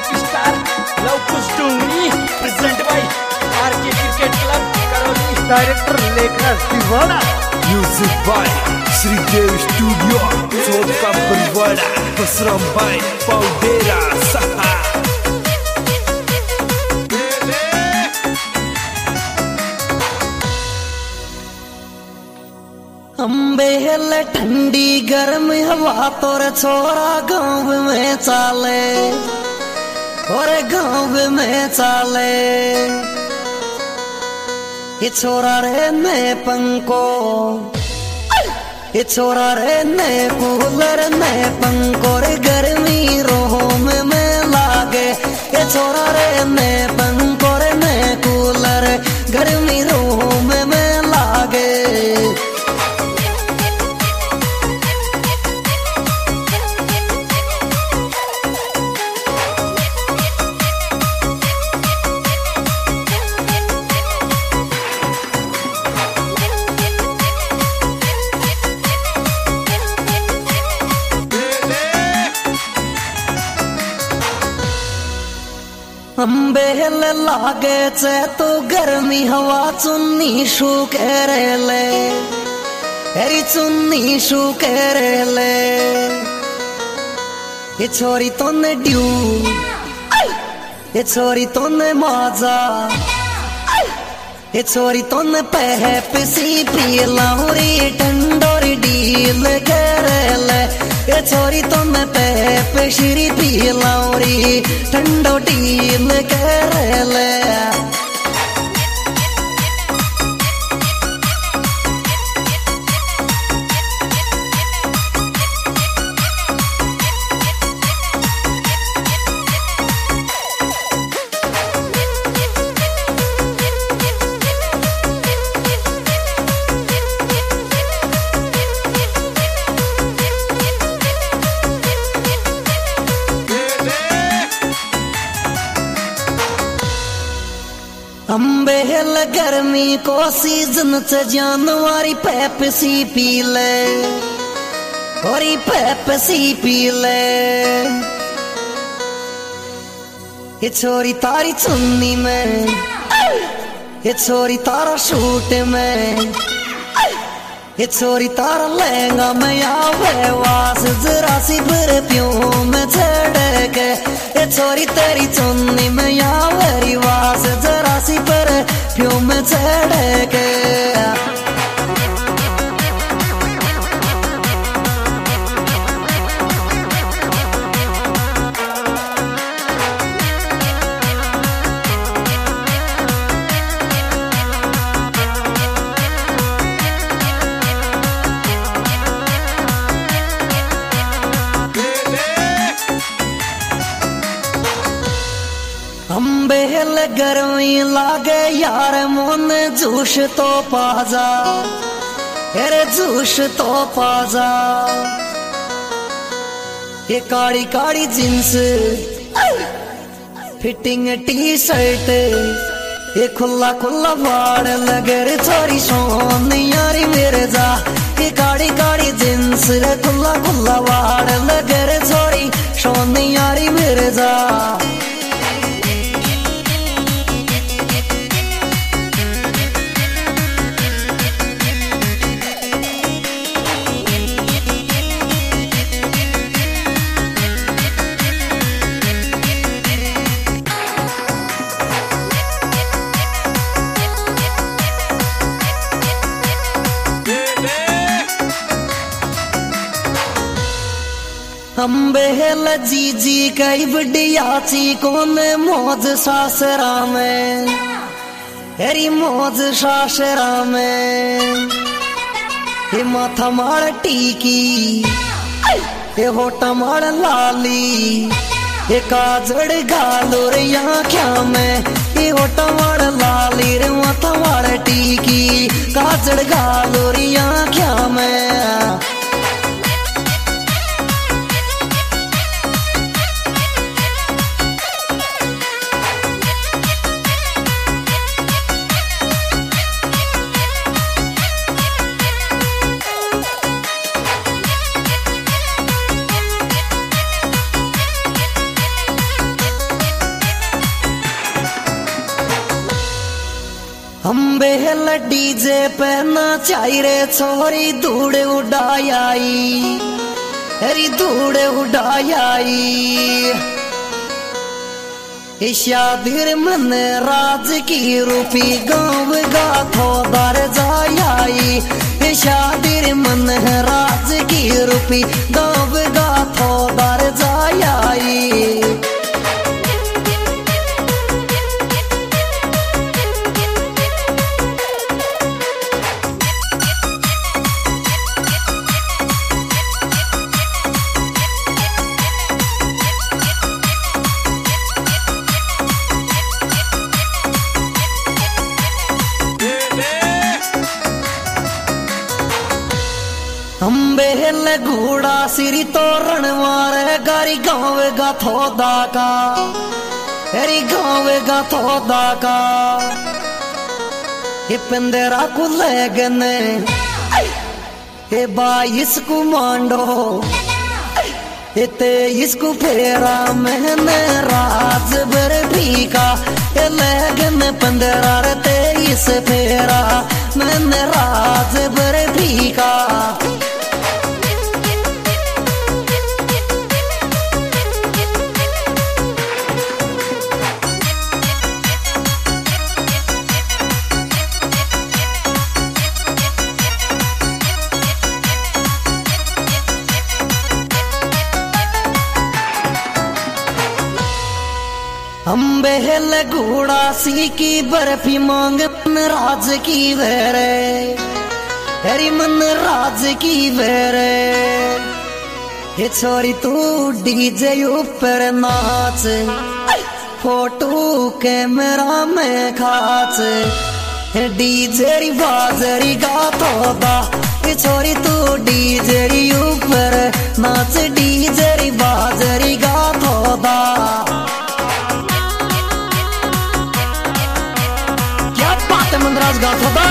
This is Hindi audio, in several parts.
Star Lavkush Dongri present by RK cricket club Karauli. Director Lekhraj Tiwada. Music by Shridev studio Sodka Barwada Basram by Paudera सहा। अम्बे हेल ठंडी गर्म हवा तोर छोरा गाँव में चाले और गाँव में चाले। ये छोरा रे ने पंको, ये छोरा रे ने कूलर ने पंको रे गर्मी रोम में लागे। ये छोरा रे ने पंको रे ने कूलर गर्मी रोम में लागे। अम्बे लागे चे तो गर्मी हवा चुन्नी शू कह ले, हरी चुन्नी शू कह ले। ये छोरी तो ने ड्यू, ये छोरी तो ने माजा, ये छोरी तो ने पह पिसी पी लाहौरी टंडोरी डील कर ले। ये छोरी तो मैं पे श्री पी लाउरी ठंडो टील कर ले। अम्बे हेल गर्मी को सीजन से जानवारी पेप्सी पी ले और पेप्सी पी ले। ये छोरी तारी चुन्नी में, ये छोरी तारा शूट में, ये छोरी तारा लहंगा में आवे वास जरा सी परफ्यूम में चढ़ के। ये छोरी तेरी चुन्नी में आवे वास जरा सी परफ्यूम में चढ़ के। अम्बे हेल गर्मी लागे यार मोन जूश तो पाजा, अरे जूश तो पाजा। ये काली काली जींस फिटिंग टी शर्ट, ये खुला खुला बाड़ लगे रे छोरी सोन यारी मेरे जा। ये काली काली जींस रे खुला खुला बाड़ लगे रे छोरी सोन यारी मेरे जा। अम्बे हेल जीजी कई बडियाची कोन मौज सासरा में, हरी मौज सासरा में। ये माथा मार टीकी, ये होटा मार लाली, ये काजड़ घालो रे आँखों में। ये होटा मार लाली रे माथा मार टीकी, काजड़ घालो रे आँखों में। बेहल डीजे पे नाचाई रे छोरी धूड़ उड़ाई, अरे धूड़ उड़ाई। शादिर मन राज की रूपी गाँव गा थोदार जाई, शादिर मन राज की रूपी गाँव गा थोदार जाई। बेहल घोड़ा सिरी तोरण मारे गारी गाँव गा थोदा का, अरे गाँव गा थोदा का। ये पंदेरा को लगने ये 22 को मांडो, ये 23 को फेरा मैंने राज भर भी का। ये लगन 15 23 फेरा मैंने राज भर भी का। हम बेहल घोड़ा सी की बर्फी मांग मन राज की वेरे, हरी मन राज की वेरे। ये छोरी तू डीजे ऊपर नाच, फोटो कैमरा में खाच, डीजे री बाजरी गा तोदा। ये छोरी तू डीजे री ऊपर नाच, डीजे री बाजरी गा तोदा। मंदराज गा थोदा।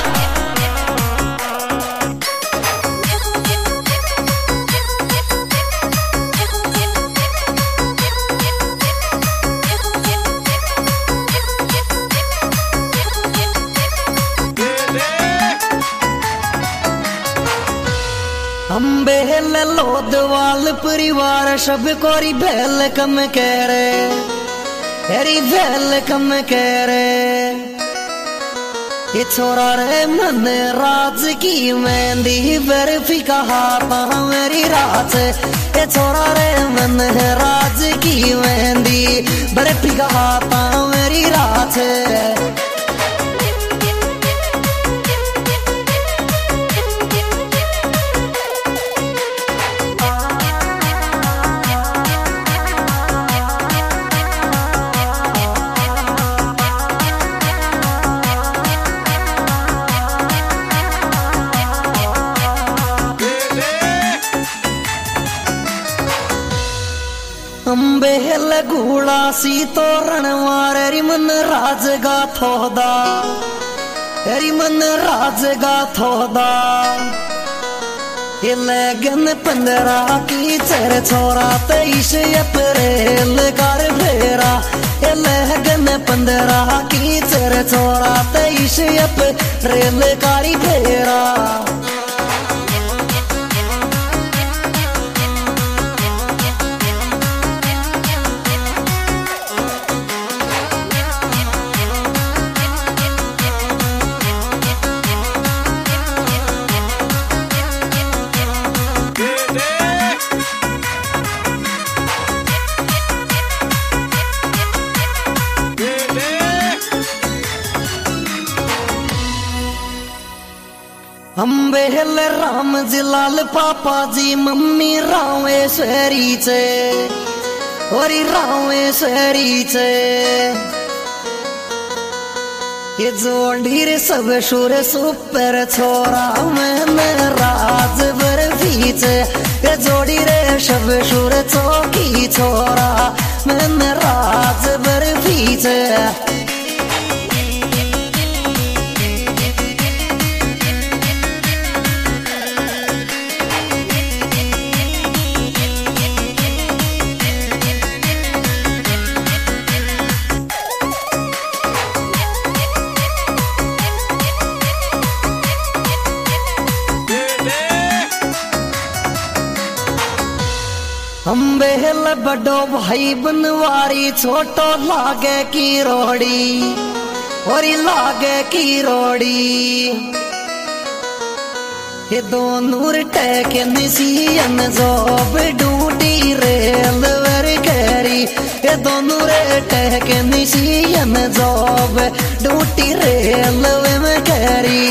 हम बेहल लोदवाल परिवार सब कोरी भेल कम कह रे, हरी भेल कम कह रे। ये छोरा रे मन राज की मेहंदी बर्फी का हाथ मेरी राज। ये छोरा रे मन राज की मेहंदी बर्फी का हाथ मेरी राज। बेहल घोड़ा सी तोरण मारे मन राज गा थोदा, हरी मन राज गा थोदा। ये लगन 15 की चर छोरा 23 अप्रैल कर फेरा। ये लगन 15 की चर छोरा 23 अप्रैल कारी फेरा। हम बेहल राम जी लाल पापा जी मम्मी रामेश्वरी चे, और रामेश्वरी चे। ये जोड़ीर सब शुर सुपर छोरा मैंने राज बर्फी चे। ये जोड़ी रे सब शुर चौकी छोरा मैंने राज बर्फी चे। हम बेहल बड़ो भाई बनवारी छोटो लागे की रोड़ी और लागे की रोड़ी ये दोनों technician job duty rail वर कैरी ये दोनों technician job duty rail में कैरी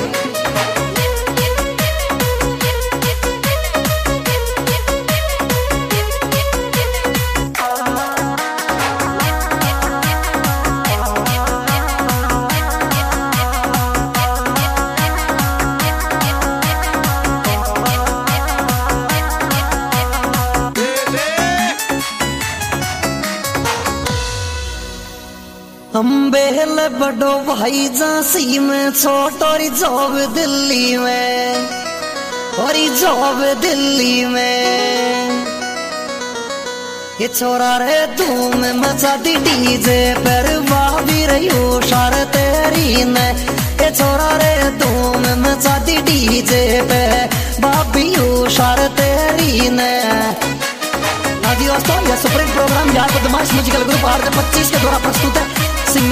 हम बेहल बड़ो भाई झांसी में छोटोरी जॉब दिल्ली में और जॉब दिल्ली में ये छोरा रे धूम मचा दी डीजे पर भाभी रही शार तेरी ने ये छोरा रे धूम मचा दी डीजे पे भाभी शार तेरी ने दोस्तों यह सुप्रीम प्रोग्राम यहाँ बदमाश म्यूजिकल ग्रुप 25 के द्वारा प्रस्तुत है।